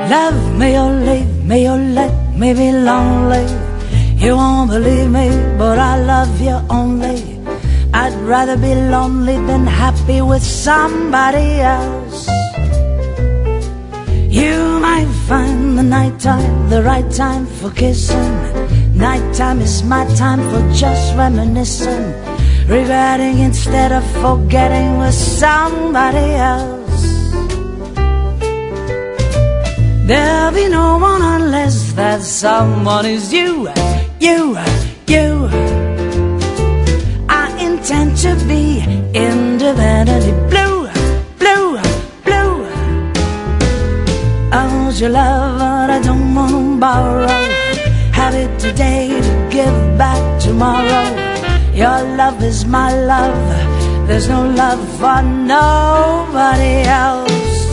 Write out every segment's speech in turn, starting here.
Love me or leave me or let me be lonely. You won't believe me, but I love you only. I'd rather be lonely than happy with somebody else. You might find the nighttime the right time for kissing. Nighttime is my time for just reminiscing, regretting instead of forgetting with somebody else. There'll be no one unless that someone is you, you, you. I intend to be independently blue, blue, blue. I want your love, but I don't want to borrow. Have it today to give back tomorrow. Your love is my love. There's no love for nobody else.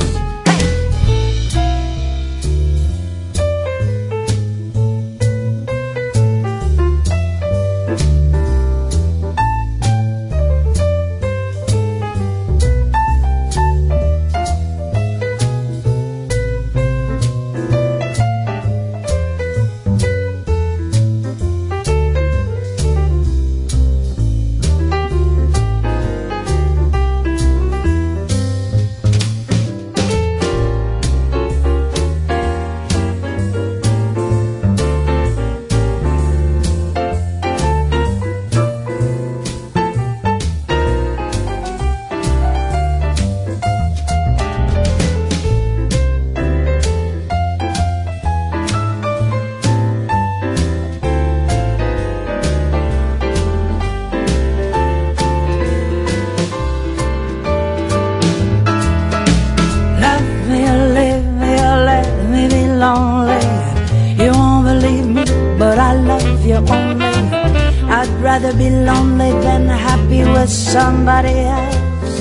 You won't believe me, but I love you only. I'd rather be lonely than happy with somebody else.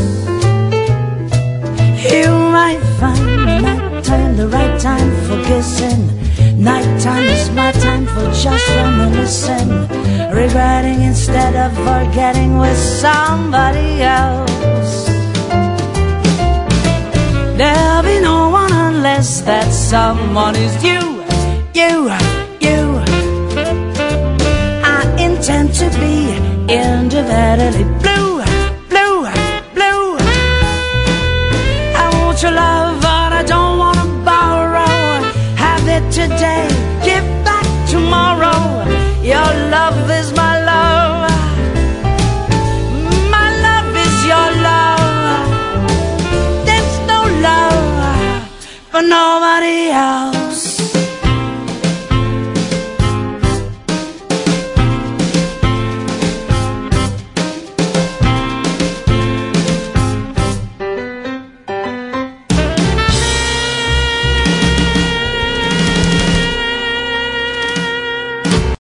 You might find nighttime the right time for kissing. Nighttime is my time for just reminiscing, regretting instead of forgetting with somebody else. There'll be no one unless that someone is you, you, you. I intend to be independently blue, blue, blue. I want your love, but I don't want to borrow. Have it today, give back tomorrow. Your love is my love. My love is your love. There's no love for nobody else.